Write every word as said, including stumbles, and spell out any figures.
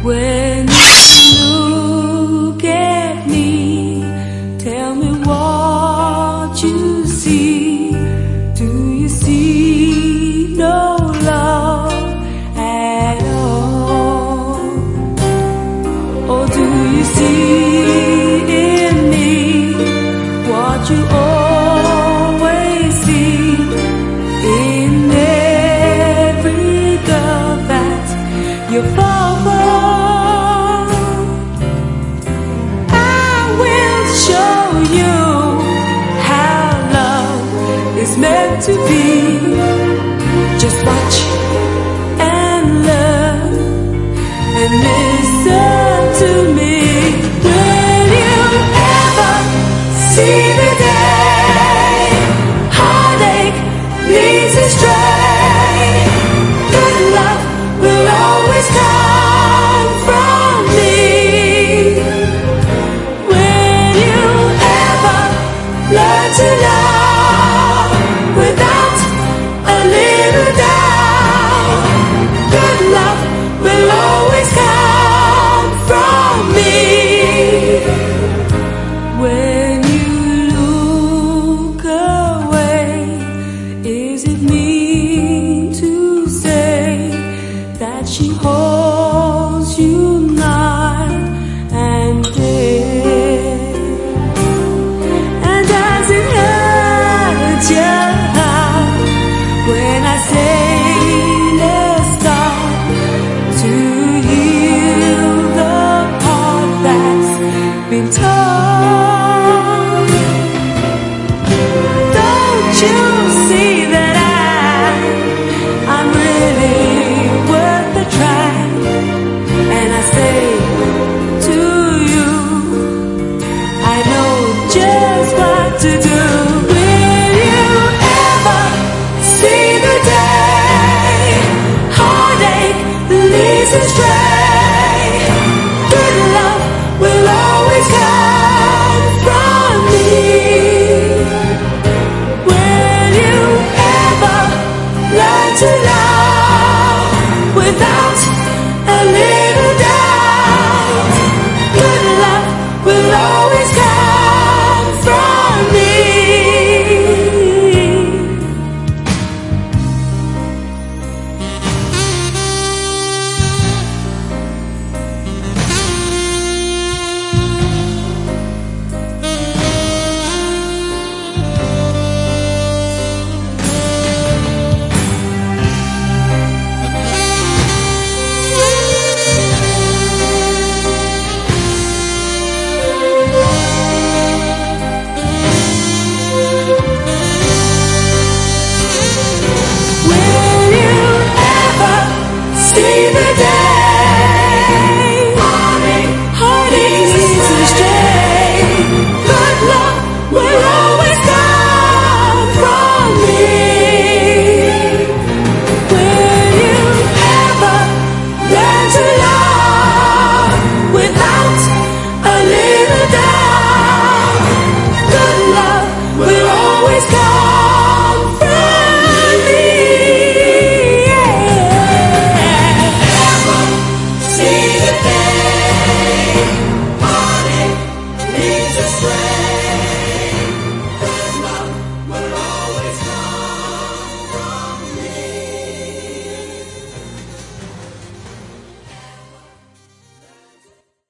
When you look at me, tell me what you see. Do you see no love at all? Or do you see in me what you always see in every girl that you fall for? Meant to be. Just watch and learn and listen to me. Will you ever see the day heartache leads astray? Good love will always come from me. Will you ever learn to love without a little doubt? Good love will always come from me. When you look away, is it mean to say that she holds you night and day? And does it hurt you when I say let's start to heal the part that's been torn? Don't you see that I, I'm really worth the try? And I say to you, I know just what to do. Will you ever see the day heartache leads astray? Good love will always come from me. Will you ever learn to love without a little doubt? Good love will always come from me. See the day